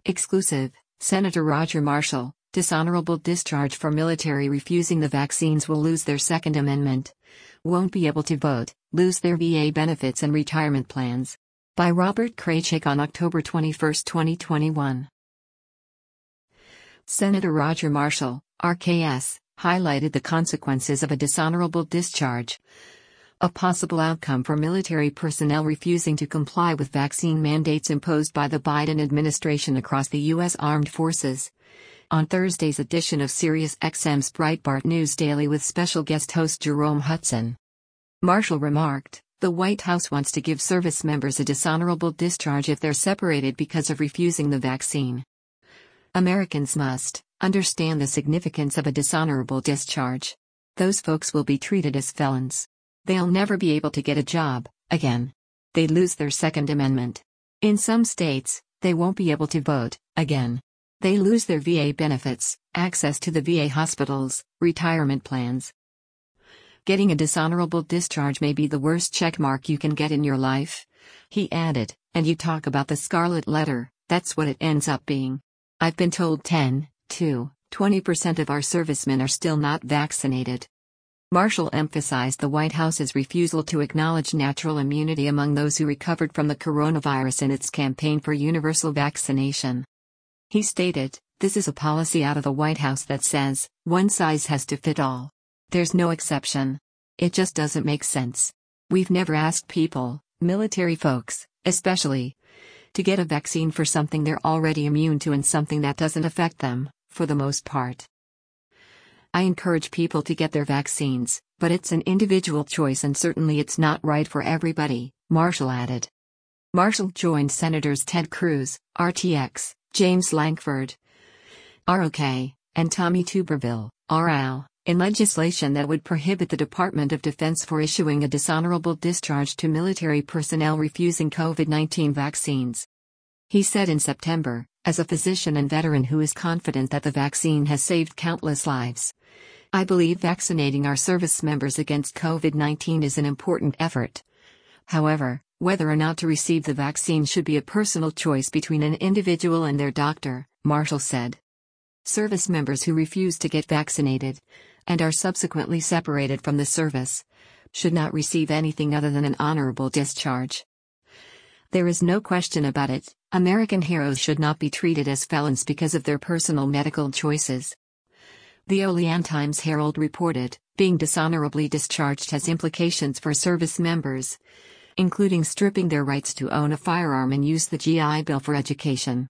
Exclusive, Senator Roger Marshall, dishonorable discharge for military refusing the vaccines will lose their Second Amendment. Won't be able to vote, lose their VA benefits and retirement plans. By Robert Kraychik on October 21, 2021. Senator Roger Marshall, RKS, highlighted the consequences of a dishonorable discharge. A possible outcome for military personnel refusing to comply with vaccine mandates imposed by the Biden administration across the U.S. Armed Forces. On Thursday's edition of SiriusXM's Breitbart News Daily with special guest host Jerome Hudson, Marshall remarked, "The White House wants to give service members a dishonorable discharge if they're separated because of refusing the vaccine. Americans must understand the significance of a dishonorable discharge. Those folks will be treated as felons. They'll never be able to get a job again. They'd lose their Second Amendment. In some states, they won't be able to vote again. They lose their VA benefits, access to the VA hospitals, retirement plans. Getting a dishonorable discharge may be the worst checkmark you can get in your life," he added, "and you talk about the scarlet letter, that's what it ends up being. I've been told 10 to 20% of our servicemen are still not vaccinated." Marshall emphasized the White House's refusal to acknowledge natural immunity among those who recovered from the coronavirus in its campaign for universal vaccination. He stated, "This is a policy out of the White House that says, one size has to fit all. There's no exception. It just doesn't make sense. We've never asked people, military folks, especially, to get a vaccine for something they're already immune to and something that doesn't affect them, for the most part. I encourage people to get their vaccines, but it's an individual choice and certainly it's not right for everybody," Marshall added. Marshall joined Senators Ted Cruz, RTX, James Lankford, ROK, and Tommy Tuberville, RL, in legislation that would prohibit the Department of Defense for issuing a dishonorable discharge to military personnel refusing COVID-19 vaccines. He said in September, "As a physician and veteran who is confident that the vaccine has saved countless lives, I believe vaccinating our service members against COVID-19 is an important effort. However, whether or not to receive the vaccine should be a personal choice between an individual and their doctor," Marshall said. Service members who refuse to get vaccinated, and are subsequently separated from the service, should not receive anything other than an honorable discharge. "There is no question about it, American heroes should not be treated as felons because of their personal medical choices." The Olean Times-Herald reported, being dishonorably discharged has implications for service members, including stripping their rights to own a firearm and use the GI Bill for education.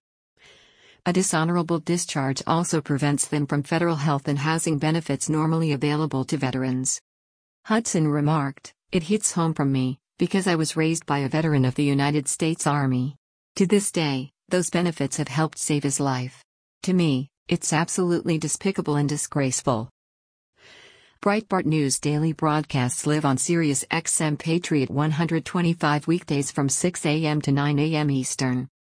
A dishonorable discharge also prevents them from federal health and housing benefits normally available to veterans. Hudson remarked, "It hits home from me, because I was raised by a veteran of the United States Army. To this day, those benefits have helped save his life. To me, it's absolutely despicable and disgraceful." Breitbart News Daily broadcasts live on SiriusXM Patriot 125 weekdays from 6 a.m. to 9 a.m. Eastern.